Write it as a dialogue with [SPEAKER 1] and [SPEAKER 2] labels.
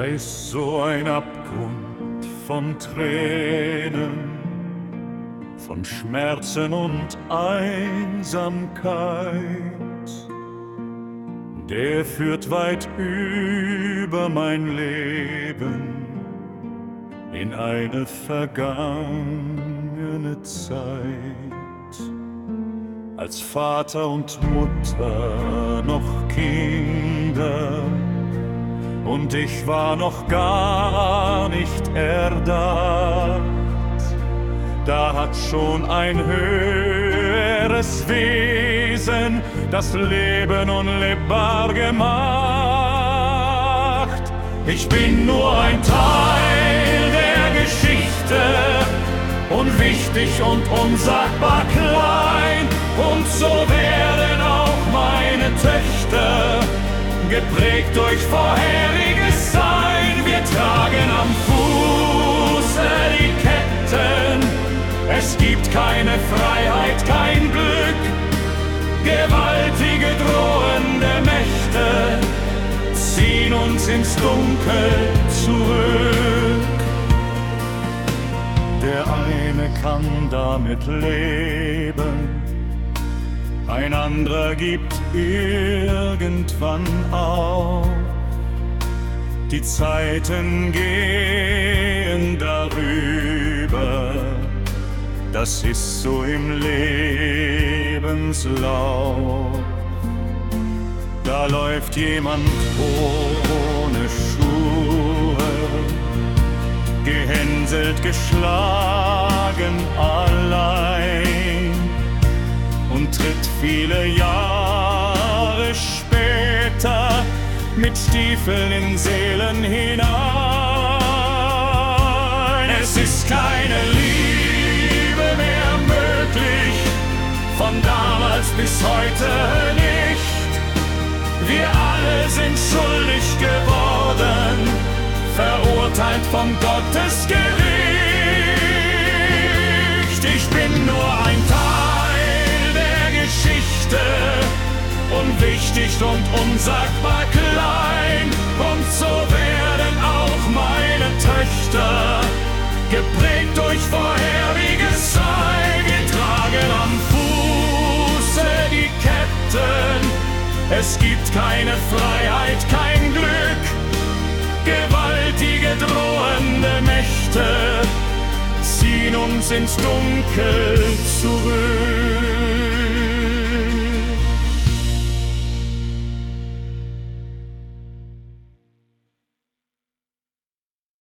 [SPEAKER 1] ist so ein Abgrund von Tränen, von Schmerzen und Einsamkeit. Der führt weit über mein Leben in eine vergangene Zeit. Als Vater und Mutter noch Kinder, und ich war noch gar nicht erdacht. Da hat schon ein höheres Wesen das Leben unlebbar gemacht. Ich bin nur ein Teil der Geschichte, unwichtig und unsagbar klein. Und so werden auch meine Töchter geprägt durch vorheriges Sein. Wir tragen am Fuße die Ketten, es gibt keine Freiheit, kein Glück. Gewaltige drohende Mächte ziehen uns ins Dunkel zurück. Der eine kann damit leben, ein anderer gibt irgendwann auf. Die Zeiten gehen darüber, das ist so im Lebenslauf. Da läuft jemand ohne Schuhe, gehänselt, geschlagen, allein, und tritt viele Jahre später mit Stiefeln in Seelen hinein. Es ist keine Liebe mehr möglich, von damals bis heute nicht. Wir alle sind schuldig geworden, verurteilt vom Gottesgericht. Ich bin nur ein Teil der Geschichte, unwichtig und unsagbar klein. Und so werden auch meine Töchter geprägt durch vorheriges Sein. Wir tragen am Fuße die Ketten, es gibt keine Freiheit, kein Glück. Gewaltige drohende Mächte ziehen uns ins Dunkel zurück.